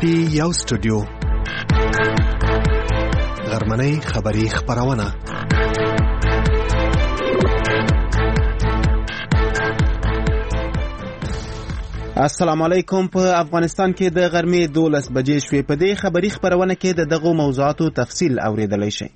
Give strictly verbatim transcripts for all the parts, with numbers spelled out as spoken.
پی یو سټوډیو غرمنۍ خبری خبرونه السلام علیکم. په افغانستان کې د غرمې دولس بجې شوې. په دې خبری خبرونه کې د دغو موضوعاتو تفصیل اوریدلای شئ.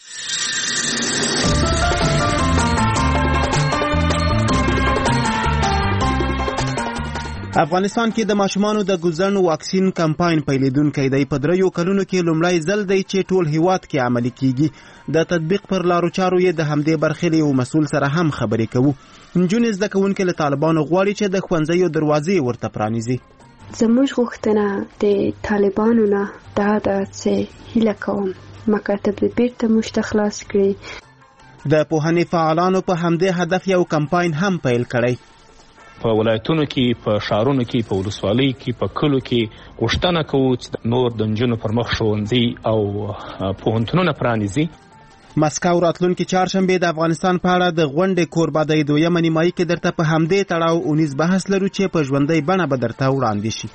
افغانستان کې د ماشومانو د ګوزن واکسین کمپاین پیلېدونکی دی. په دریو کلونو کې لومړی ځل دی چې ټول هیواد کې عملي کیږي. د تطبیق پر لارو چارو یې د همدې برخې له یو مسؤل سره هم خبرې کوو. نجونې زده کوونکې له طالبانو غواړي چې د ښوونځیو دروازې ورته پرانیزي. زموږ غوښتنه د طالبانو نه دا ده چې هیله کوم مکاتب دې بیرته موږ ته خلاص کړي. د پوهنې فعالانو په همدې هدف یو کمپاین هم پیل کړی. په ولایتونو کې، په ښارونو کې، په ولسوالۍ کې، په کلو کې غوښتنه کوو چې نور د نجونو پر مخ ښوونځي او پوهنتونونه پرانیزي. مسکو راتلونکي چهارشنبې د افغانستان په اړه د غونډې کوربه دی. دویمه نیمایي کې درته په همدې تړاو اونیز بحث لرو چې په ژوندۍ بڼه به درته وړاندې شي.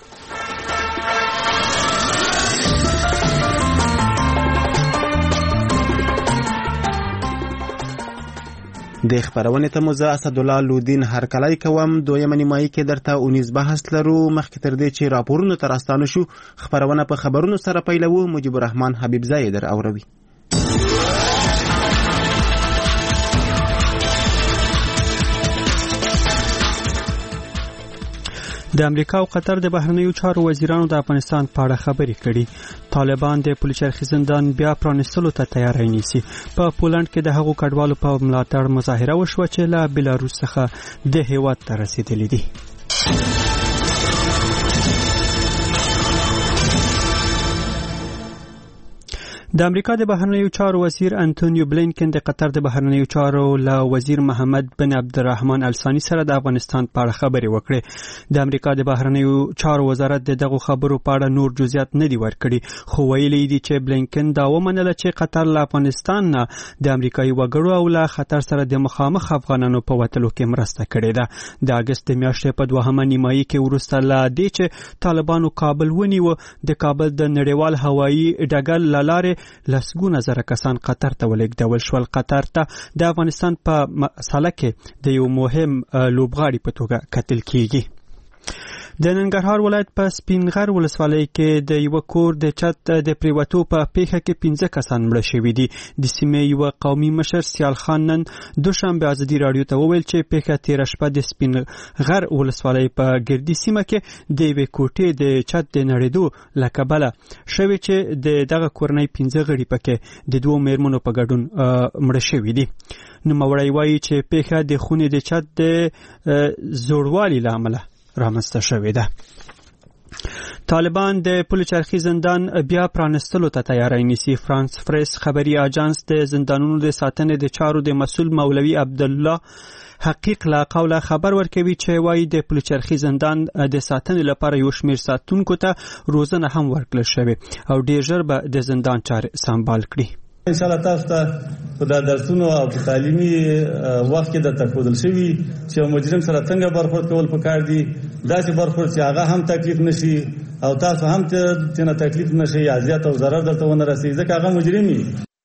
د خبرونه ته مو زه اسدالله لودین هرکلی کوم. دویمه نیمایي کې درته اونیز بحث لرو. مخکې تر دې چې راپورونو ته راستانه شو، خبرونه په خبرونو سره پیلوو. مجيب الرحمن حبیبزی در اوروي. د امریکا او قطر د بهرنیو چارو وزیرانو د افغانستان په اړه خبرې کړي. طالبان د پولیچرخي زندان بیا پرانیستلو ته تیاری نیسي. په پولند کې د هغو کډوالو په ملاتړ مظاهره وشوه چې له بلاروس څخه د هیواد ته رسیدلي دي. د امریکا د بهرنیو چارو وزیر انټونیو بلینکن د قطر د بهرنیو چارو له وزیر محمد بن عبدالرحمن الثانی سره د افغانستان په اړه خبرې وکړې. د امریکا د بهرنیو چارو وزارت دغه خبرو په اړه نور جزئیات نه دی ورکړي، خو ویلي دي چې بلینکن دا ومنله چې قطر له افغانستان نه د امریکایي وګړو او له خطر سره د مخامخ افغانانو په وتلو کې مرسته کړې ده. د اگست د میاشتې په دوهمه نیمایي کې وروسته له دې چې طالبانو کابل ونیو، د کابل د نړیوال هوایي ډګر له لارې لسګونه زره کسان قطر ته ولېږدول شول. قطر ته د افغانستان په مسله کې د یو مهم لوبغاړي په توګه کتل کیږي. د ننګرهار ولایت په سپینغر ولسوالۍ کې د یو کور د چت د پریوتو په پیښه کې پنځه کسان مړه شوي دي. د سیمې یو قومي مشر سیال خان نن دوشنبه ازادي راډیو ته وویل چې پیښه تیره شپه د سپینغر ولسوالۍ په ګردي سیمه کې د یوې کوټې د چت د نړېدو له کبله شوې چې د دغه کورنۍ پنځه غړي پکې د دوو میرمنو په ګډون مړه شوي دي. نوموړی وایي چې پیښه د خونې د چت د زوړوالي له امله رامنځته شوې ده. طالبان د پولیچرخي زندان بیا پرانستلو ته تیاری نیسي. فرانس پریس خبري اجانس د زندانونو د ساتنې د چارو د مسؤل مولوي عبدالله حقیق لا قوله خبر ورکوي چې وایي د پولیچرخي زندان د ساتنې لپاره یو شمېر ساتونکو ته روزنه هم ورکړل شوې او ډېر ژر به د زندان چارې سمبال کړي. ان شاء الله تاسو ته په د درسونو او تعلیمي وخت کې د تفوضل شوی چې مجرم سره څنګه برخورد کول پکار دي، داسې برخورد چې هغه هم تکلیف نشي او تاسو هم ته نه تکلیف نشي، اذیت او ضرر درته ونه رسي ځکه هغه مجرمي.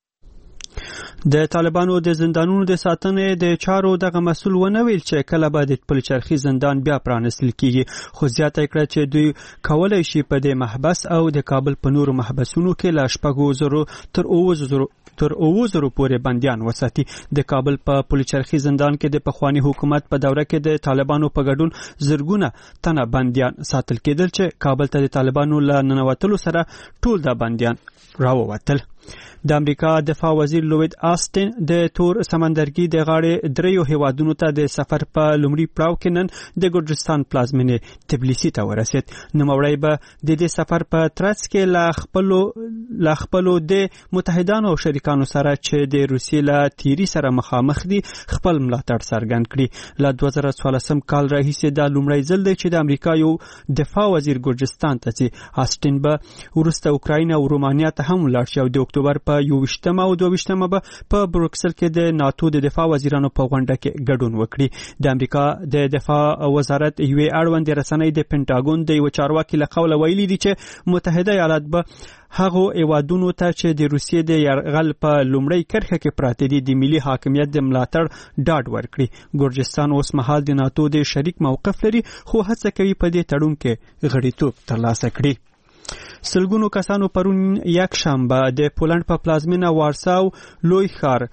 د طالبانو د زندانونو د ساتنې د چارو دغه مسؤل ونه ویل چې کله به د پولیچرخي زندان بیا پرانستل کیږي، خو زیاته کړه چې دوی کولای شي په د محبس او د کابل په نورو محبسونو کې له شپږو زرو تر اووه زرو تر اووه زرو پورې بندیان وساتي. د کابل په پولیچرخي زندان کې د پخوانی حکومت په دوره کې د طالبانو په ګډون زرګونه تنه بندیان ساتل کېدل چې کابل ته د طالبانو له ننوتلو سره ټول د بندیان راووتل. د امریکا دفاع وزیر لوید آستن د تور سمندرګي د غاړې دریو هیوادونو ته د سفر په لومړي پړاو کې نن د ګرجستان پلازمینې تبلیسي ته ورسید. نوموړی به د دې سفر په ترڅ کې لا خپلو لا خپلو د متحدانو او شریکانو سره چې د روسیې له تیری سره مخامخ دي خپل ملاتړ څرګند کړي. له دوه زره څوارلسم کال راهیسې دا لومړی ځل دی چې د امریکا یو دفاع وزیر ګرجستان ته ځي. آستن به وروسته اوکراین او رومانیا ته هم ولاړ شي او د اکتوبر په یوویشتمه او دوه به په بروکسل کې د ناتو د دفاع وزیرانو په غونډه کې ګډون وکړي. د امریکا د دفاع وزارت یوې اړوندې رسنۍ د پینټاګون د یو چارواکي له قوله ویلي دي چې متحده ایالات به هغه ایوادونو ته چې د روسیې د یرغل په لومړی کرښه کې پراته دي د ملي حاکمیت د ملاتړ ډاډ ورکړي. ګورجستان اوس مهال د ناتو د شریک موقف لري خو هڅه کوي په دې تړون کې غړیتوب ترلاسه کړي. سلګونو کسانو پرون یک شنبه د پولند په پلازمینه وارساو لوی ښار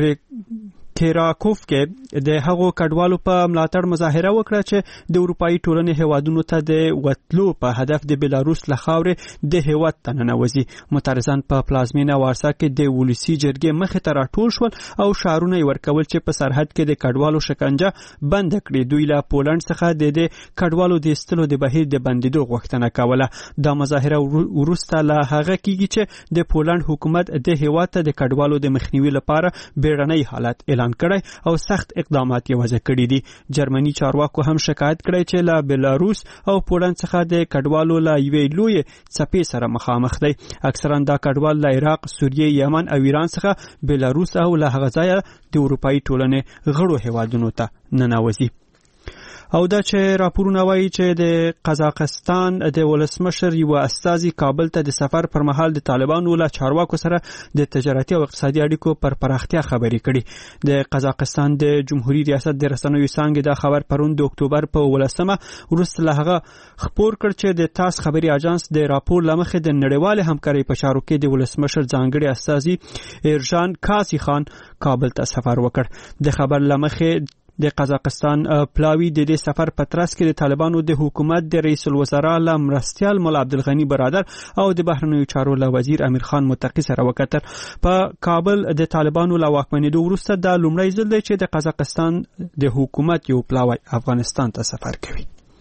کراکوف کې د هغو کډوالو په ملاتړ مظاهره وکړه چې د اروپایي ټولنې هیوادونو ته د وتلو په هدف د بلاروس له خاورې د هیواد ته ننوځي. معترضان په پلازمینه وارسا کې د ولسي جرګې مخې ته راټول شول او شعارونه یې ورکول چې په سرحد کې د کډوالو شکنجه بند کړي. دوی له پولند څخه د دې کډوالو د ایستلو د بهیر د بندیدو غوښتنه کوله. دا مظاهره وروسته له هغه کېږي چې د پولند حکومت د هیواد ته د کډوالو د مخنیوي لپاره بیړنی حالت اعلان کړی او سخت اقدامات یې وضع کړي دي. جرمني چارواکو هم شکایت کړی چې له بلاروس او پولند څخه د کډوالو له یوې لویې څپې سره مخامخ دی. اکثرا دا کډوال له عراق، سوریې، یمن او ایران څخه بلاروس او له هغه ځایه د اروپایي ټولنې غړو هیوادونو ته ننوځي. او دا چې راپورونه وایي چې د قزاقستان د ولسمشر یو استازي کابل ته د سفر پر مهال د طالبانو له چارواکو سره د تجارتي او اقتصادي اړیکو پر پراختیا خبرې کړي. د قزاقستان د جمهوریت ریاست د رسنیو څانګې دا خبر پرون د اکتوبر په ولسمه وروسته له هغه خبر کړ چې د تاس خبري اژانس د راپور لمخې د نړیوال همکارۍ په چارو کې د ولسمشر ځانګړي استازي ایرجان کاسی خان کابل ته سفر وکړ. د خبر لمخې د قزاقستان پلاوی د دې سفر په ترڅ کې د طالبانو د حکومت د رئیس الوزرا له مرستیال مولا عبدالغنی برادر او د بهرنیو چارو له وزیر امیر خان متقی سره وکتل. په کابل د طالبانو له واکمنېدو وروسته دا لومړی ځل دی چې د قزاقستان د حکومت یو پلاوی افغانستان ته سفر کوي.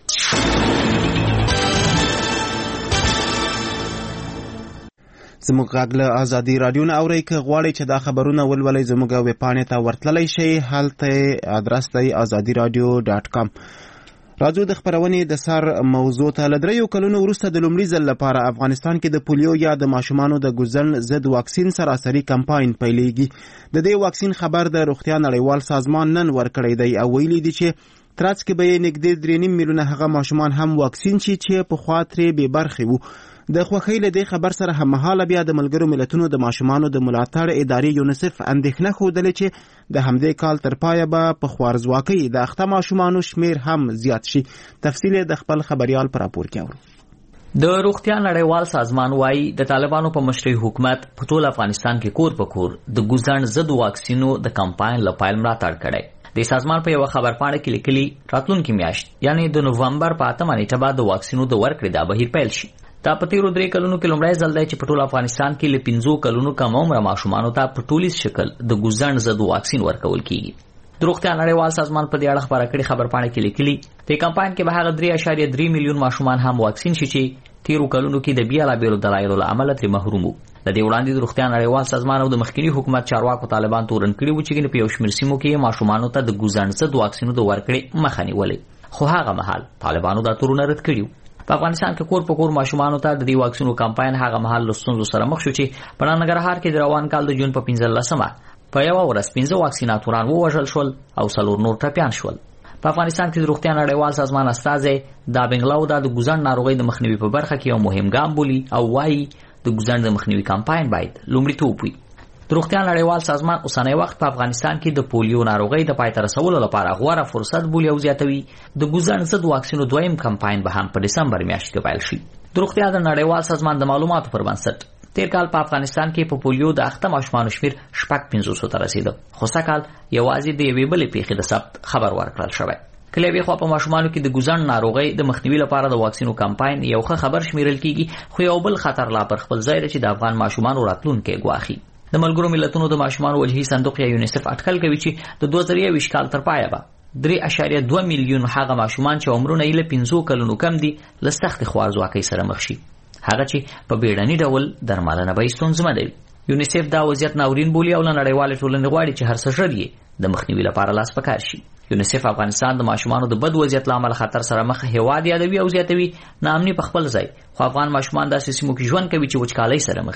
زموږ غږ له ازادي رادیو نه اورئ. که غواړئ چې دا خبرونه ولولئ زموږ ویب پاڼې ته ورتللی شئ. هلته ادرس دی ازادي رادیو ډاټ کام. راځو د خبرونې د سر موضوع ته. له دریو کلونو وروسته د لومړي ځل لپاره افغانستان کې د پولیو یا د ماشومانو د ګوزن ضد واکسین سراسري کمپاین پیلېږي. د دې واکسین خبر د روغتیا نړیوال سازمان نن ورکړی دی او ویلي دي چې ترڅ کې به یې نږدې درې نیم میلیونه هغه ماشومان هم واکسین شي چې پخوا ترې بې برخې وو. د خوښۍ له دې خبر سره هممهاله بیا د ملګرو ملتونو د ماشومانو د ملاتړ ادارې یونیسف اندېښنه ښودلې چې د همدې کال تر پایه به په خوارځواکۍ د اخته ماشومانو شمیر هم زیات شي. تفصیل د خپل خبریال پر راپور کې اورو. د روغتیا نړیوال سازمان وايي د طالبانو په مشرۍ حکومت په ټول افغانستان کې کور په کور د ګوزن ضد واکسینو د کمپاین لپاره ملاتړ کړی. د سازمان په یو خبر پاڼه کې لیکلي راتلونکي میاشت یعنی د نوومبر په اتمه نیټه به د واکسینو د ورکړې د بهیر پیل شي. دا په تیرو درې کلونو کې لومړی ځل دی چې په ټول افغانستان کې له پنځو کلونو کم عمره ماشومانو ته په ټولیز شکل د ګوزن ضد واکسین ورکول کیږي. د روغتیا نړیوال سازمان په دې اړه خبره کړې خبر پاڼه کې لیکلي د کمپاین کې به هغه درې اعشاریه درې میلیون ماشومان هم واکسین شي چې تیرو کلونو کې د بیلابیلو دلایلو له امله ترې محروم وو. د دې وړاندې د روغتیا نړیوال سازمان او د مخکنی حکومت چارواکو طالبان تورن کړي وو چې په یو شمېر سیمو کې ماشومانو ته د ګوزن ضد واکسینو د ورکړې مخه نیولې. خو هغه مهال طالبانو دا تورونه رد کړي. په افغانستان کې کور په کور ماشومانو ته د دې واکسینو کمپاین هغه مهال له ستونزو سره مخ شو چې په ننګرهار کې د روان کال د جون په پنځلسمه په یوه ورځ پنځه واکسیناتوران ووژل شول او څلور نور ټپیان شول. په افغانستان کې د روغتیا نړیوال سازمان استازی دا بنگلاو دا د ګوزن ناروغۍ د مخنیوي په برخه کې یو مهم ګام بولي او وايي د ګوزن د مخنیوي کمپاین باید لومړیتوب وي. د روغتیا نړیوال سازمان اوسنی وخت په افغانستان کې د پولیو ناروغۍ د پای ته رسولو لپاره غوره فرصت بولي او زیاتوي. د ګوزن ضد واکسینو دویم کمپاین به هم په دسمبر میاشت کې پیل شي. د روغتیا د نړیوال سازمان د معلوماتو پر بنسټ تیر کال په افغانستان کې په پولیو د اخته ماشومانو شمیر شپږ پنځوس ته رسیده. خو سږکال یوازې د یوې بلې پیښې د ثبت خبر ورکړل شوی. کله به خو په ماشومانو کې د ګوزن ناروغۍ د مخنیوي لپاره د واکسینو کمپاین یو ښه خبر شمیرل کیږي. خو یو بل خطر لا پر خپل ځای چې د افغان ماشومانو راتلونکي ګواښي. د ملګرو ملتونو د ماشومانو وجهي صندوق یا یونیسف اټکل کوي چې د دوه زره یوویشت کال تر پایه به درې اعشاریه دوه میلیون هغه ماشومان چې عمرونه یې له پنځو کلونو کم دي له سختې خوارځواکۍ سره مخ شي. هغه چې په بیړني ډول درملنه به یې ستونزمنه وي. یونیسف دا وضعیت ناورین بولي او له نړیوالې ټولنې غواړي چې هر څه ژر یې د مخنیوي لپاره لاس په کار شي. یونیسف افغانستان د ماشومانو د بد وضعیت له امله خطر سره مخ هیواد یادوي او زیاتوي. ناامني په خپل ځای خو افغان ماشومان داسې سیمو کې ژوند کوي چې وچکالۍ سره مخ دي.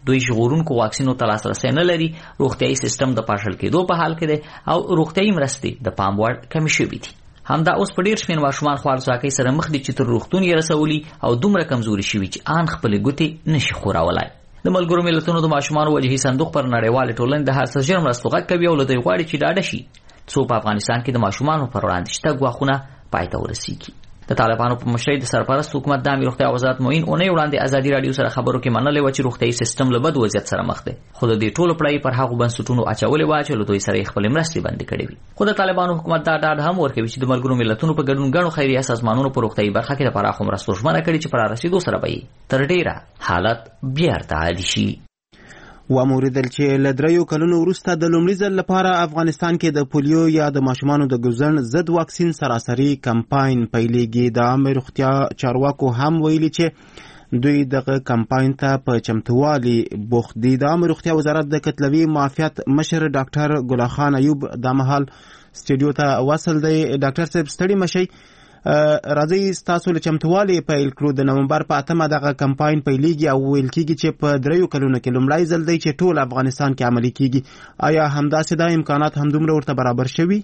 دوی ژغورونکو واکسینو ته لاسرسی نه لري، روغتیايي سیستم د پاشل کېدو په حال کې دی او روغتیايي مرستې د پام وړ کمې شوې دي. همدا اوس په ډیر شمېر ماشومان خوارځواکۍ سره مخ دي چې تر روغتون یې رسولي او دومره کمزوري شوي چې آن خپلې ګوتې نشي ښورولای. د ملګرو ملتونو د ماشومانو وجهي صندوق پر نړیوالې ټولنې د هر څه ژر مرستو غږ کوي او له دوی غواړي چې ډاډه شي څو په افغانستان کې د ماشومانو پر وړاندې شته ګواښونه پای ته ورسیږي. د طالبانو په مشرۍ د سرپرست حکومت د عامه روغتیا وزارت معین اونۍ وړاندې ازادي رادیو سره خبرو کې منلې و چې روغتیايي سیستم له بد وضعیت سره مخ دی، خو د دې ټولو پړۍ پر هغو بنسټونو اچولې وه چې له دوی سره یې خپلې مرستې بندې کړې وي. خو د طالبانو حکومت دا ډاډ هم ورکوي چې د ملګرو ملتونو په ګډون ګڼو خیریه سازمانونو په روغتیايي برخه کې د پراخو مرستو ژمنه کړې چې په رارسېدو سره به یې تر ډېره حالت بیرته عادي شي. وموریدل چې له دریو کلونو وروسته د لومړي ځل لپاره افغانستان کې د پولیو یا د ماشومانو د ګوزن ضد واکسین سراسري کمپاین پیلېږي. د عامه روغتیا چارواکو هم ویلي چې دوی دغه کمپاین ته په چمتووالي بوخت دي. د عامه روغتیا وزارت د کتلوي معافیت مشر ډاکټر ګل خان ایوب د مهال سټوډیو ته وصل دی. ډاکټر صاحب ستړي مشئ، راځي ستاسو له چمتووالي پیل کړو. د نومبر په اتمه دغه کمپاین پیلېږي او ویل کېږي چې په دریو کلونو کې لومړی ځل دی چې ټول افغانستان کې عملي کېږي. آیا همداسې دا امکانات همدومره ورته برابر شوي؟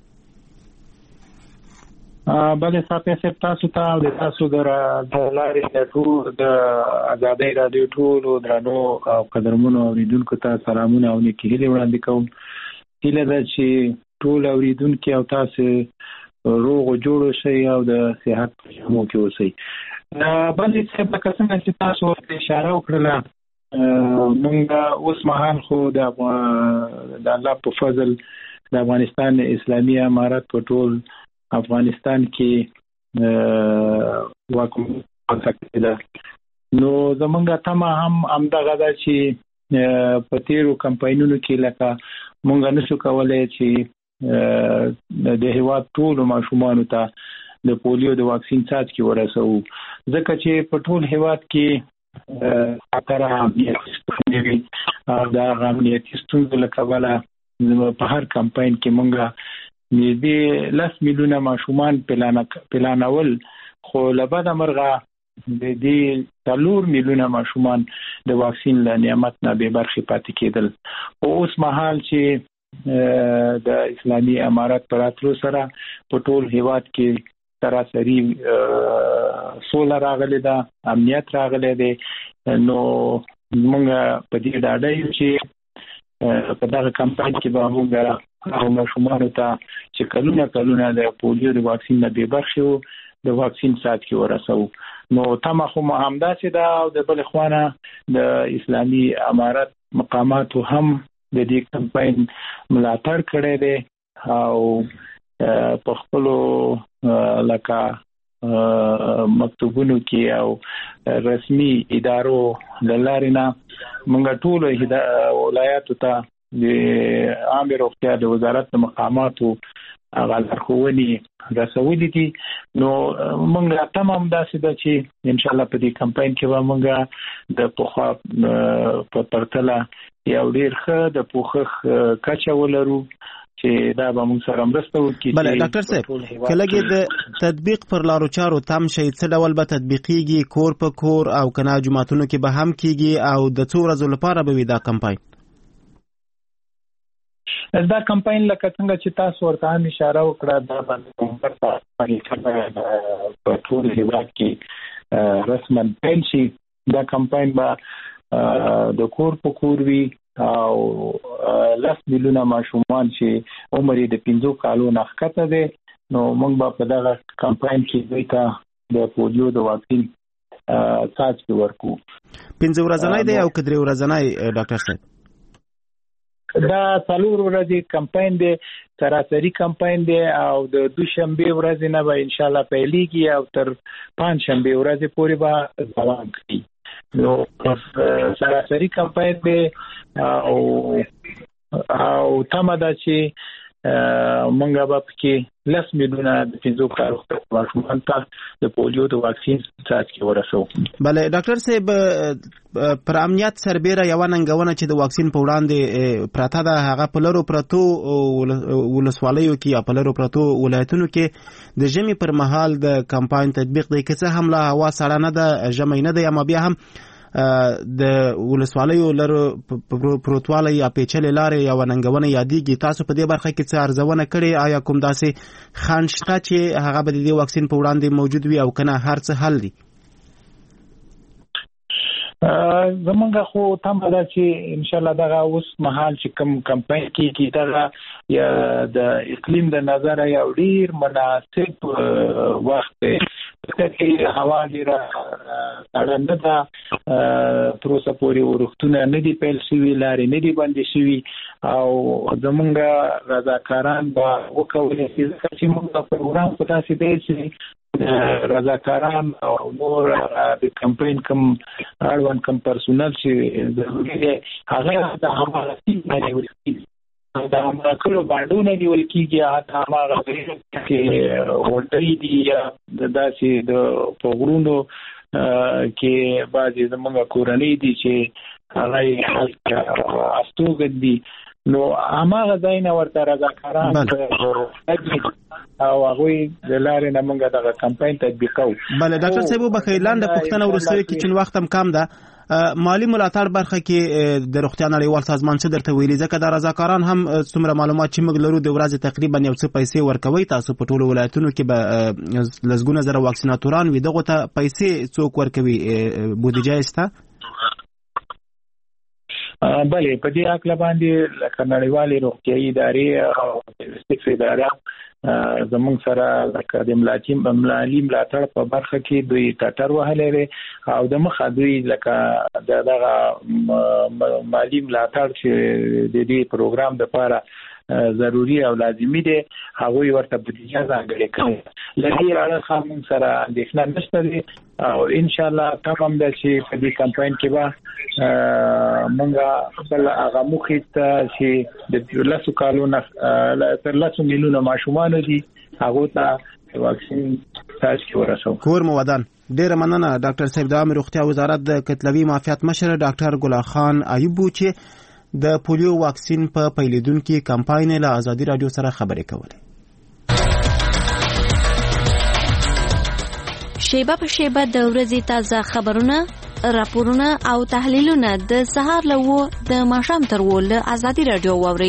بله صاحب صاحب تاسو ته او د تاسو د لارې د ټول د ازادۍ رادیو ټولو درنو او قدرمنو اورېدونکو ته سلامونه او نیکې هیلې وړاندې کوم. هیله ده چې ټول اورېدونکي او تاسو روغ او جوړ شئ او د صحت په جامو کې اوسئ. بلې صاحب لکه څنګه چې تاسو ورته اشاره وکړله، موږ اوس مهال خو د الله په فضل د افغانستان اسلامي امارت په ټول افغانستان کې واکمن ده. نو زمونږ تمه هم همدغه ده چې په تیرو کمپاینونو کې لکه موږ نشو کولی چې د هیواد ټولو ماشومانو ته د پولیو د واکسین څاڅکي ورسوو، ځکه چې په ټول هیواد کې خطر امنیتي ستونزې وي او د هغه امنیتي ستونزو له کبله په هر کمپاین کې موږ نږدې لس میلیونه ماشومان پلانول، خو له بده مرغه د دې څلور میلیونه ماشومان د واکسین له نعمت نه بې برخې پاتې کېدل. خو اوس مهال چې د اسلامي امارت پر راتلو سره په ټول هیواد کې سراسري سوله راغلی ده، امنیت راغلی دی، نو موږ په دې ډاډه یو چې په دغه کمپاین کې به موږ هغو ماشومانو ته چې کلونه کلونه د پولیو د واکسین نه بې برخې وو د واکسین څاڅکي ورسوو. نو تمه خو همداسې ده او د بلې خوا نه د اسلامي امارت مقاماتو هم د دې کمپاین ملاتړ کړی دی او په خپلو لکه مکتوبونو کې او رسمي ادارو له لارې نه موږ ټولو ولایاتو ته د عامه روغتیا د وزارت د مقاماتو هغه لارښوونې رسولي دي. نو موږ تمه همداسې ده چې انشاءالله په دې کمپاین کې به موږ د پخوا په پرتله یو ډېر ښه د پوښښ کچه ولرو چې دا به موږ سره مرسته وکړي. بله ډاکټر صاحب که لږې د تطبیق پر لارو چارو تم شئ، څه ډول به تطبیقیږي؟ کور په کور او که نه جوماتونو کې به هم کیږي او د څو ورځو لپاره به وي دا کمپاین؟ دا کمپاین لکه څنګه چې تاسو ورته هم اشاره وکړه دا باندې په ټول هیواد کې رسما پیل شي. دا کمپاین به د کور په کور وي او لس میلیونه ماشومان چې عمر یې د پنځو کالو نه ښکته دی، نو موږ به په دغه کمپاین کې دوی ته د پولیو د واکسین څاڅکي ورکوو. پنځه ورځنی دی او که درې ورځنی ډاکټر صاحب؟ دا څلور ورځې کمپاین دی، سراسري کمپاین دی او د دوشنبې ورځې نه به انشاءالله پیلېږي او تر پنجشنبې ورځې پورې به دوام کوي. نو سراسري کمپاین دی او او تمه ده چې موږ به پکې لس میلیونه د پنځو کالو ماشومان ته د پولیو د واکسین څاڅکي ورسوو. بله ډاکټر صاحب پر امنیت سربیره یوه ننګونه چې د واکسین په وړاندې پرته ده هغه په لرو پرتو ولسوالیو کې یا په لرو پرتو ولایتونو کې د ژمي پر مهال د کمپاین تطبیق دی، که څه هم لا هوا سړه نه ده، ژمی نه دی، اما بیا هم د ولسوالیو لرو پروتواله یا پیچلې لارې یا وننګونه یادېږي. تاسو په دې برخه کې څه ارزونه کړې؟ آیا کوم داسې خنډ شته چې هغه به د دې واکسین په وړاندې موجود وي او کنه هر څه حل دي؟ زمونږ خو تمه ده چې ان شاء الله دغه اوس مهال چې کوم کمپاین کیږي دغه یا د اقلیم د نظر یو ډیر مناسب وخت دی چې هوا ډیره سړه نه ده، تر اوسه پورې ورښتونه نه دي پیل شوي، لارې نه دي بندې شوي او زمونږ رضاکاران به وکولی شي ځکه چې موږ پروګرام په داسې دی چې رضاکاران او نور د کمپاین کوم اړوند کوم پرسونل چې ضروري دی هغه د هماغه ټیم باندې نیول کېږي، د هماغه کلو باندونه نیول کېږي، حتی هماغه چې غونډۍ دي یا داسې د په غرونو کې بعضې زموږ کورنۍ دي چې هغه یې هلته استوګن دي، نو هماغه ځای نه ورته رضاکاران او هغوی د لارې نه موږ دغه کمپاین تطبیق کوو. بله ډاکټر صاحب وبخئ، لنډه پوښتنه وروسته کې چون وخت هم کم ده، مالی ملاتړ برخه کې د روغتیا نړیوال سازمان څه درته ویلي؟ ځکه د رضاکاران هم څومره معلومات چې موږ لرو د ورځې تقریبا یو څه پیسې ورکوي، تاسو په ټولو ولایتونو کې به لسګونه زره واکسیناتوران وي، دغو ته پیسې څوک ورکوي؟ بودیجه شته؟ بله، په دې هکله باندې لکه نړیوالې روغتیایي ادارې او سټیکس اداره زمونږ سره لکه د مالي ملاتړ په برخه کې دوی ټټر وهلی دی او د مخه دوی لکه د دغه مالي ملاتړ چې د دې پروګرام دپاره ضروري او لازمي دی هغوی ورته بودیجه ځانګړې کړې. له دې اړخه موږ سره اندېښنه نشته دی او انشاءالله کم هم ده چې په دې کمپاین کې به موږ خپل هغه موخې ته چې د لسو کالو نه تر لسو میلیونو ماشومانو دي هغو ته واکسین څاڅکي ورسوو. کور مو ودان. ډیره مننه ډاکټر صاحب. د عامه روغتیا وزارت د کتلوي معافیت مشر ډاکټر ګل خان ایوب چې د پولیو واکسین په پیلېدونکي کمپاین له ازادي راډیو سره خبرې کولې. شیبه په شیبه د ورځې تازه خبرونه، راپورونه او تحلیلونه د سهار له وو د ماښام تر وو له ازادي راډیو واورئ.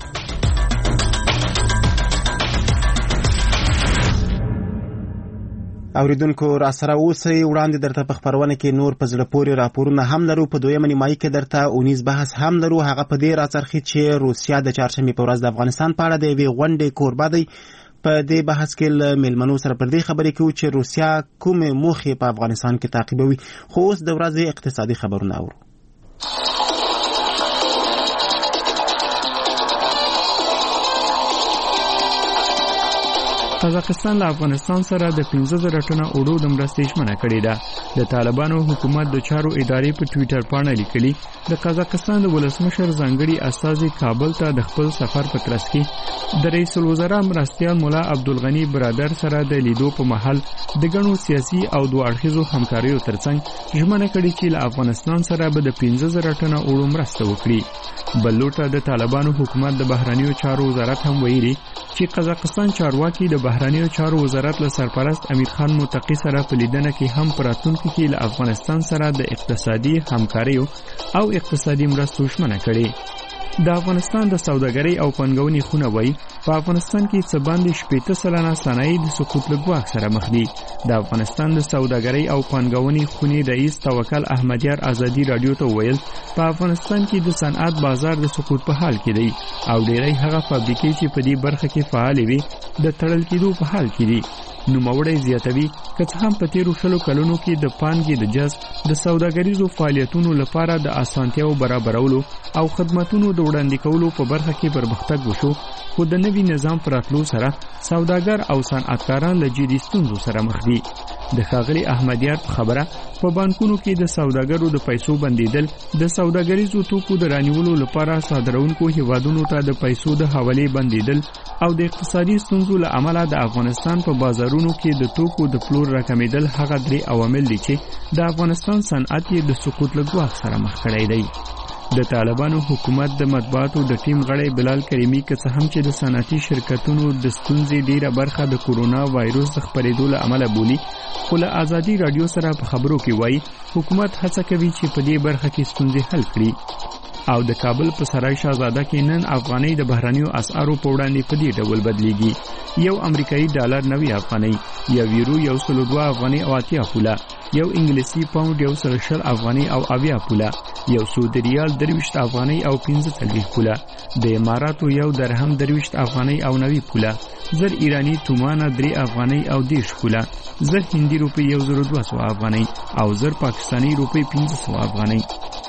اوریدونکو را سره اوسئ. وړاندې درته په خپرونه کې نور په زړه پورې راپورونه هم لرو. په دویمه نیمایي کې درته اونیز بحث هم لرو. هغه په دې راڅرخي چې روسیا د چهارشنبې په ورځ د افغانستان په اړه د یوې غونډې کوربه دی. په دې بحث کې له میلمنو سره پر دې خبرې کوو چې روسیا کومې موخې په افغانستان کې تعقیبوي. خو اوس د ورځې اقتصادي خبرونه اورو. قزاقستان له افغانستان سره د پنځه زره ټنه اوړو د مرستې ژمنه کړې ده. د طالبانو حکومت د چارو ادارې په ټویټر پاڼه لیکلي د قزاقستان د ولسمشر ځانګړي استازي کابل ته د خپل سفر په ترڅ کې د رئیس الوزرا مرستیال مولا عبدالغني برادر سره د لیدو په مهال د ګڼو سیاسي او دوه اړخیزو همکاریو ترڅنګ ژمنه کړې چې له افغانستان سره به د پنځه زره ټنه اوړو مرسته وکړي. بل لورته د طالبانو حکومت د بهرنیو چارو وزارت هم ویلي چې قزاقستان چارواکي د بهرنیو چارو وزارت له سرپرست امیر خان متقی سره په لیدنه کې هم په راتلونکي کې له افغانستان سره د اقتصادي همکاریو او اقتصادي مرستو ژمنه کړې. د افغانستان د سوداګرۍ او پانګونې خونه وایي په افغانستان کې څه باندې شپېته سلنه صنایع د سقوط له ګواښ سره مخ دي. د افغانستان د سوداګرۍ او پانګونې خونې رئیس توکل احمدیار ازادي راډیو ته ویل په افغانستان کې د صنعت بازار د سقوط په حال کې دی او ډېری هغه فابریکې چې په دې برخه کې فعالې وي د تړل کېدو په حال کې دي. نوموړی زیاتوي که څه هم په تیرو شلو کلونو کې د پانګې د جذب د سوداګریزو فعالیتونو لپاره د اسانتیاو برابرولو او خدماتونو د وړاندې کولو په برخه کې پرمختګ وشو، خو د نوي نظام پر راتلو سره سوداګر او صنعتکاران له جدي ستونزو سره مخ دي. د ښاغلي احمدیار په خبره په بانکونو کې د سوداګرو د پیسو بندیدل د سوداګریزو توکو د رانیولو لپاره صادرونکو هیوادونو ته د پیسو د حوالې بندیدل او د اقتصادي ستونزو له امله د افغانستان په بازارونو کې د توکو د پلور راکمېدل هغه درې عوامل دي چې د افغانستان صنعت یې د سقوط له ګواښ سره مخ کړی دی. د طالبانو حکومت د مطبوعاتو د ټیم غړی بلال کریمی که څه هم چې د صنعتي شرکتونو د ستونزې ډیره برخه د کورونا وایروس د خپرېدو له امله بولي، خو له ازادي رادیو سره په خبرو کې وایي حکومت هڅه کوي چې په دې برخه کې ستونزې حل کړي. او د کابل په سرای شاهزاده کې نن افغانۍ د بهرنیو اسعارو په وړاندې په دې ډول بدلیږي. یو امریکایي ډالر نوي افغانۍ، یو یورو یو سل دوه افغانۍ او اتیا پوله، یو انګلیسي پاوند یو سل شل افغانۍ او اویا پوله، یو سعودي ریال درویشت افغانۍ او پنځه څلوېښت پوله، د اماراتو یو درهم درویشت افغانۍ او نوي پوله، زر ایرانی تومانه درې افغانۍ او دېرش پوله، زر هندي روپۍ یو زر دوه سوه افغانۍ او زر پاکستاني روپۍ پنځه سوه افغانۍ.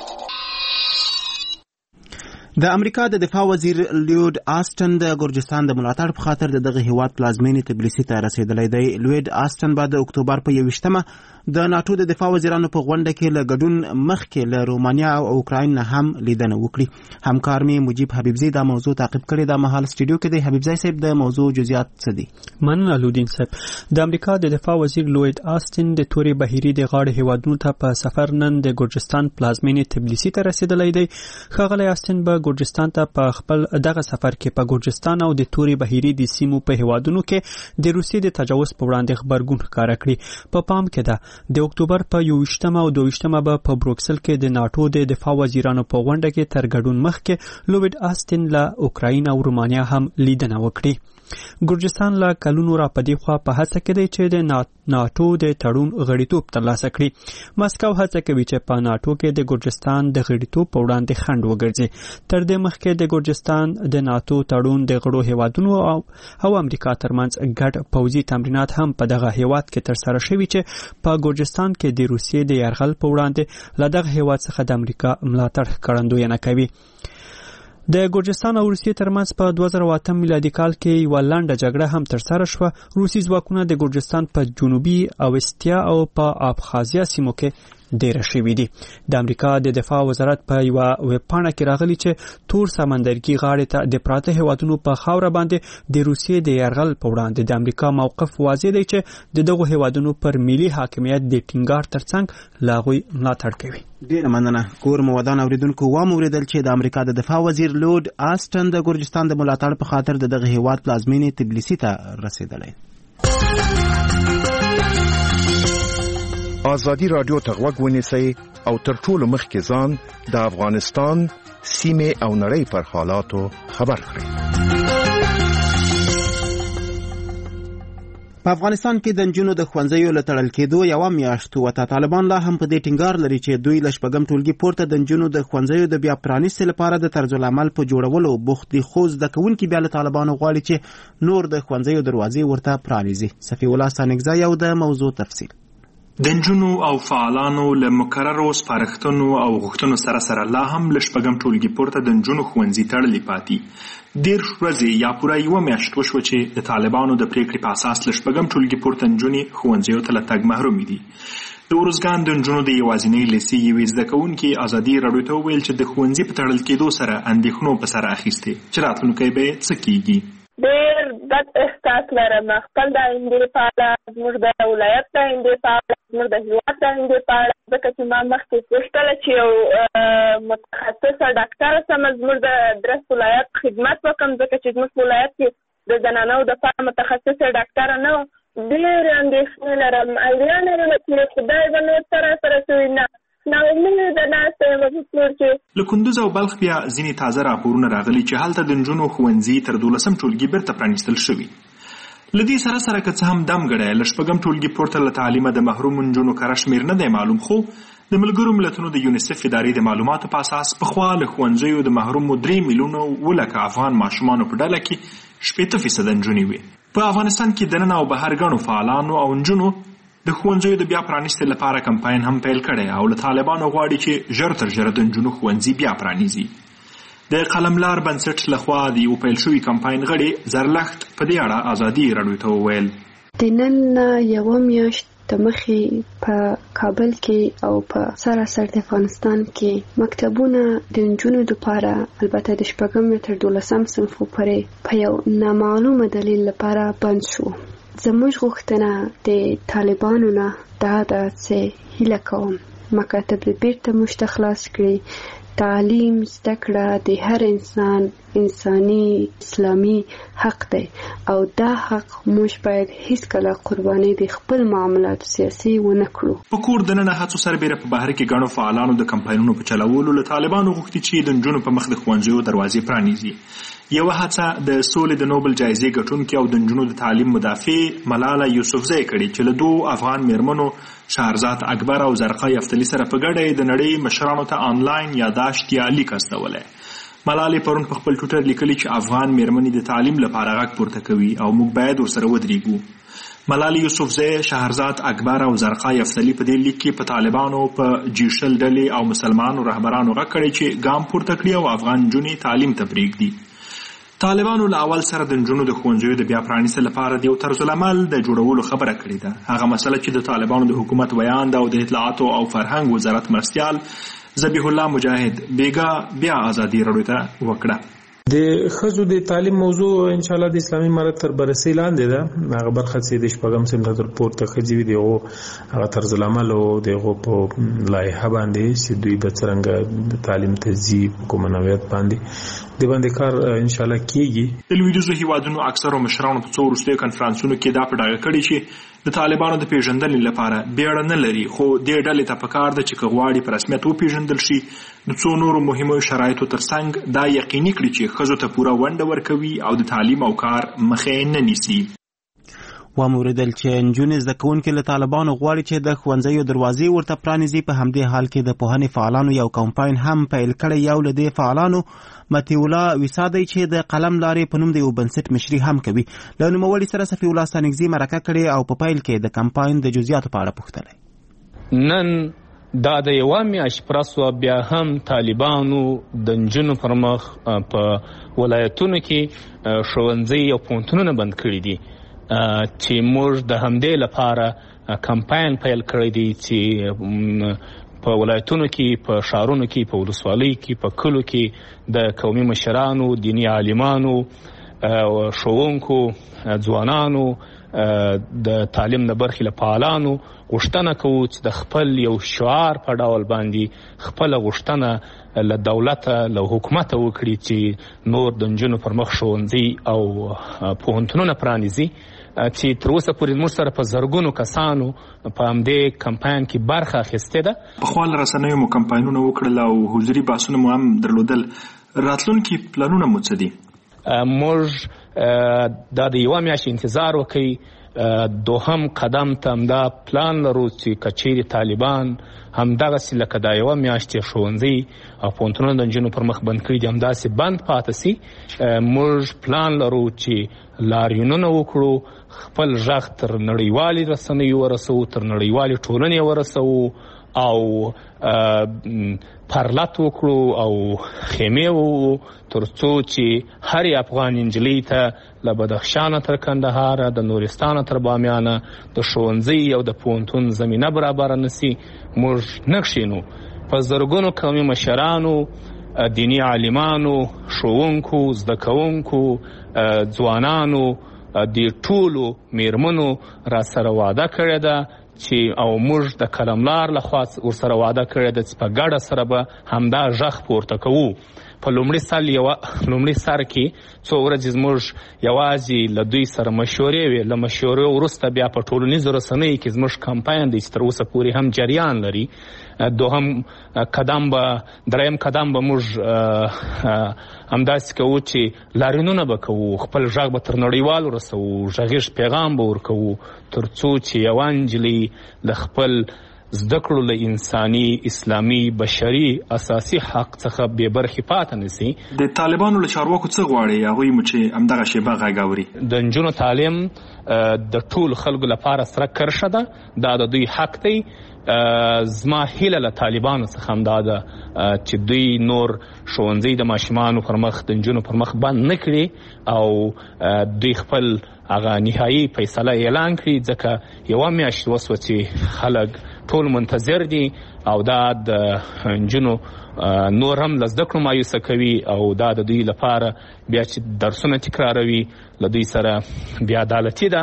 د امریکا د دفاع وزیر لوید آسټن د ګورجستان د ملاتړ په خاطر د دغه هیواد پلازمینې تبلیسي ته رسیدلی دی. لوید آسټن به د اکتوبر په یویشتمه د ناتو د دفاع وزیرانو په غونډه کې له ګډون مخکې له رومانیا او اوکراین نه هم لیدنه وکړي. همکار مې مجیب حبیبزی دا موضوع تعقیب کړې. دا مهال سټوډیو کې دی. حبیبزی صاحب د موضوع جزئیات څه دي؟ مننه لودین صاحب. د امریکا د دفاع وزیر لوید آسټن د تورې بهیري د غاړې هیوادونو ته په سفر نن د ګورجستان پلازمینې تبلیسي ته رسیدلی دی. ښاغلی آسټن به ګورجستان ته په خپل دغه سفر کې په ګورجستان او د تورې بهیري د سیمو په هیوادونو کې د روسیې د تجاوز په وړاندې خبرګون ښکاره کړي. په پام کې ده د اکتوبر په یوویشتمه او دویشتمه به په بروکسل کې د ناتو د دفاع وزیرانو په غونډه کې تر ګډون مخکې لوید آسټن له اوکراین او رومانیا هم لیدنه وکړي. ګورجستان له کلونو را پدې خوا په هڅه کې دی چې د ناتو د تړون غړیتوب ترلاسه کړي. مسکو هڅه کوي چې په ناتو کې د ګورجستان د غړیتوب په وړاندې خنډ وګرځي. تر دې مخکې د ګورجستان د ناتو تړون د غړو هیوادونو او او امریکا ترمنځ ګډ پوځي تمرینات هم په دغه هیواد کې ترسره شوي چې په ګورجستان کې د روسیې د یرغل په وړاندې له دغه هیواد څخه د امریکا ملاتړ ښکارندویي کوي. د ګورجستان او روسیې ترمنځ په دوه زره اتم میلادي کال کې یوه لنډه جګړه هم ترسره شوه. روسي ځواکونه د ګورجستان په جنوبي اوستیا او په ابخازیا سیمو کې ډیره شوي دي. د امریکا د دفاع وزارت په یوه ویبپاڼه کې راغلي چې تور سمندرګي غاړې ته د پراته هیوادونو په خاوره باندې د روسیې د یرغل په وړاندې د امریکا موقف واضح دی چې د دغو هیوادونو پر ملي حاکمیت د ټینګار ترڅنګ له هغوی ملاتړ کوي. ډیره مننه. کور مودان اوریدونکو واوریدل چې د امریکا د دفاع وزیر لوید آسټن د ګورجستان د ملاتړ په خاطر د دغه هیواد پلازمینې تبلیسي ته رسیدلی. آزادی رادیو ته غوږ ونیسئ او تر ټولو مخکې ځان د افغانستان سیمې او نړۍ پر حالاتو خبر کړئ. په افغانستان کې د نجونو د ښوونځیو له تړل کېدو یوه میاشت وته. طالبان لا هم په دې ټینګار لري چې دوی له شپږم ټولګي پورته د نجونو د ښوونځیو د بیا پرانیستې لپاره د طرزالعمل په جوړولو بوخت دي، خو زده کوونکي بیا له طالبانو غواړي چې نور د ښوونځیو دروازې ورته پرانیزي. صفي الله سانګزا یو د موضوع تفصیل. د نجونو او فعالانو له مکررو سپارښتنو او غوښتنو سره سره لا هم له شپږم ټولګي پورته د نجونو ښوونځي تړلي پاتې. دېرش ورځې یا پوره یوه میاشت وشوه چې د طالبانو د پریکړې په اساس له شپږم ټولګي پورته نجونې ښوونځیو ته له تګ محرومې دي. د ارزګان د نجونو د یوازینۍ لیسې یوې زده کوونکي ازادي راډیو ته وویل چې د ښوونځي په تړل کېدو سره اندېښنو په سر اخیستې چې راتلونکی به یې څه کېږي. ډېر بد احساس لرم خپل د آیندې په اړه، زموږ د ولایت د آیندې په اړه، زموږ د هېواد د آیندې په اړه، ځکه چې ما مخکې غوښتله چې یو متخصصه ډاکټره سمه زموږ د درست ولایت خدمت وکړم، ځکه چې زموږ په ولایت کې د زنانو دپاره متخصصه ډاکټره نه وه. ډېرې اندېښنې لرم، ایډیا لرم چې خدای به نور څه راسره شوي نه له کندوز او بلخ بیا ځینې تازه راپورونه راغلي چې هلته د نجونو ښوونځي تر دولسم ټولګي بیرته پرانیستل شوي. له دې سره سره که څه هم دمګړی له شپږم ټولګي پورته له تعلیمه د محروم نجونو کره شمېر نه دی معلوم، خو د ملګرو ملتونو د یونیسف ادارې د معلوماتو په اساس پخوا له ښوونځیو د محرومو درې میلیونه اووه لکه افغان ماشومانو په ډله کې شپېته فیصده نجونې وې. په افغانستان کې دننه او بهر ګڼو فعالانو او نجونو د ښوونځیو د بیا پرانیستې لپاره کمپاین هم پیل کړی او له طالبانو غواړي چې ژر تر ژره د نجونو ښوونځي بیا پرانیزي. د قلملار بنسټ لخوا د یو پیل شوي کمپاین غړي زرلښت په دې اړه ازادي راډیو ته وویل. د نن یوه میاشت د مخې په کابل کې او په سراسر د افغانستان کې مکتبونه د نجونو دپاره البته د شپږم تر دولسم صنفو پورې په یو نامعلومه دلیل لپاره بند شو. زموږ غوښتنه د طالبانو نه دا ده چې هیله کوم مکاتب بیرته موږ ته خلاص کړي، تعلیم زده کړه د هر انسان انساني اسلامي حق دی او دا حق موږ باید هیڅکله قرباني د خپل معاملاتو سیاسي ونه کړو. په کور دننه هڅو سربیره په بهر کې ګڼو فعالانو د کمپاینونو په چلولو له طالبانو غوښتي چې د نجونو په مخ د ښوونځیو دروازې پرانیزي. یوه هڅه د سولې د نوبل جایزې ګټونکې او د نجونو د تعلیم مدافع ملاله یوسفزۍ کړې چې له دوو افغان میرمنو شهرزاد اکبر او زرقا یفتلي سره په ګډه د نړۍ مشرانو ته آنلاین یاداشت یا لیک استولی. ملالې پرون په خپل ټویټر لیکلي چې افغان میرمنې د تعلیم لپاره غږ پورته کوي او موږ باید ورسره ودرېږو. ملالې یوسفزۍ، شهرزاد اکبر او زرقا یفتلي په دې لیک کې په طالبانو په جیشل ډلې او مسلمانو رهبرانو غږ کړی چې ګام پورته کړي او افغان نجونې تعلیم ته پرېږدي. طالبانو له اول سره د نجونو د ښوونځیو د بیا پرانیستو لپاره د یو طرزالعمل د جوړولو خبره کړې ده. هغه مسله چې د طالبانو د حکومت ویاند او د اطلاعاتو او فرهنګ وزارت مرستیال ذبیح الله مجاهد بیګا بیا ازادي راډیو ته وکړه. د ښځو د تعلیم موضوع انشاءالله د اسلامي امارت تر بررسۍ لاندې ده. هغه برخه چې د شپږم صنف تر پورته ښځې وي د هغو هغه طرزالعمل او د هغو په لایحه باندې چې دوی به څرنګه د تعلیم ته ځي په کومه نوعیت باندې د باندې کار انشاءالله کیږي. د لویدیځو هیوادونو اکثرو مشرانو په څو وروستیو کنفرانسونو کې دا په ډاګه کړي چې د طالبانو د پیژندنې لپاره بیړه نه لري، خو دې ډلې ته پکار ده چې که غواړي په رسمیت وپیژندل شي د څو نورو مهمو شرایطو ترڅنګ دا یقیني کړي چې ښځو ته پوره ونډه ورکوي او د تعلیم او کار مخې نه نیسي. واوریدل چې نجونې زده کوونکې له طالبانو غواړي چې د ښوونځیو دروازې ورته پرانیزي. په همدې حال کې د پوهنې فعالانو یو کمپاین هم پیل کړی. یو له دې فعالانو مطیع الله ویسا دی چې د قلم لارې په نوم د یو بنسټ مشري هم کوي. له نوموړي سره صفي الله ستانکزي مرکه کړې او په پیل کې د کمپاین د جزئیاتو په اړه پوښتلی. نن دا د یوه میاشت پرسوه بیا هم طالبانو د نجونو پر مخ په ولایتونو کې ښوونځي او پوهنتونونه بند کړي دي چې موږ د همدې لپاره کمپاین پیل کړی دی چې په ولایتونو کې، په ښارونو کې، په ولسوالۍ کې، په کلو کې د قومي مشرانو، دیني عالمانو، ښوونکو، ځوانانو، د تعلیم د برخې له فعالانو غوښتنه کوو چې د خپل یو شعار په ډول باندې خپله غوښتنه له دولته له حکومته وکړي چې نور د نجونو پر مخ ښوونځي او پوهنتونونه پرانیزي، چې تر اوسه پورې موږ سره په زرګونو کسانو په همدې کمپاین کې برخه اخیستې ده. پخوا له رسنیو مو کمپاینونه وکړل او حضوري بحثونه مو هم درلودل. راتلونکي پلانونه مو څه دي؟ موږ دا د یوه میاشت انتظار وکړئ. دوهم قدم ته همدا پلان لرو چې که چیرې طالبان همدغسې لکه دا یوه میاشت یې ښوونځي او پوهنتونونه د نجونو پر مخ بند کړي دي همداسې بند پاته سي. موږ پلان لرو چې لاریونونه وکړو، خپل غږ تر نړیوالې رسنیو ورسوو، تر نړیوالې ټولنې ورسوو او پرلت وکړو او خیمې وو تر څو چې هر افغان نجلۍ ته له بدخشانه تر کندهاره، د نورستانه تر بامیانه د ښوونځي او د پوهنتون زمینه برابره نسي. موږ نه کښینو. په زرګونو قومي مشرانو، دیني عالمانو، ښوونکو، زده کوونکو، ځوانانو، د ټولو میرمنو را سره وعده کړې ده چې او موږ د قلملار لخوا ورسره وعده کړې ده چې په ګډه سره به همدا غږ پورته کوو. په لومړي سل یوه لومړي سر کې څو ورځې زموږ یوازې له دوی سره مشورې وې. له مشورې وروسته بیا په ټولنیزو رسنیو کې زموږ کمپاین دی چې تر اوسه پورې هم جریان لري. دوهم قدم به دریم قدم به موږ همداسې کوو چې لاریونونه به کوو، خپل غږ به تر نړیوالو رسوو، غږیز پیغام به ورکوو تر څو چې یوه نجلۍ د خپل زده کړو له انساني، اسلامي، بشري اساسي حق څخه بې برخې پاته نسي. د طالبانو له چارواکو څه غواړي هغوی مو چې همدغه شیبه غږ اوري؟ د نجونو تعلیم د ټولو خلکو لپاره سره کرښه ده. دا د دوی حق دی. زما هیله له طالبانو څخه همدا ده چې دوی نور ښوونځي د ماشومانو پر مخ، د نجونو پر مخ بند نه کړي او دوی خپل هغه نهایي فیصله اعلان کړي، ځکه یوه میاشت وسوه چې خلک ټول منتظر دي او دا د نجونو نور هم له زده کړو مایوسه کوي او دا د دوی لپاره بیا چې درسونه تکراروي له دوی سره بې عدالتي ده.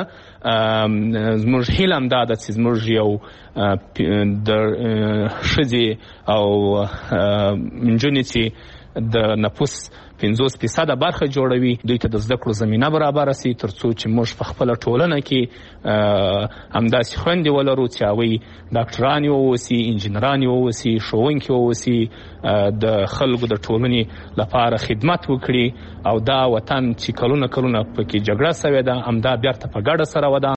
زموږ هیله همدا ده چې زموږ یو د ښځې او نجونې چې د نفوس پنځوس فیصده برخه جوړوي دوی ته د زده کړو زمینه برابره سي تر څو چې موږ په خپله ټولنه کې همداسې خویندې ولرو چې هغوی ډاکټرانې واوسي، انجینرانې واوسي، ښوونکي واوسي، د خلکو د ټولنې لپاره خدمت وکړي او دا وطن چې کلونه کلونه پکې جګړه سوې ده همدا بیرته په ګډه سره ودان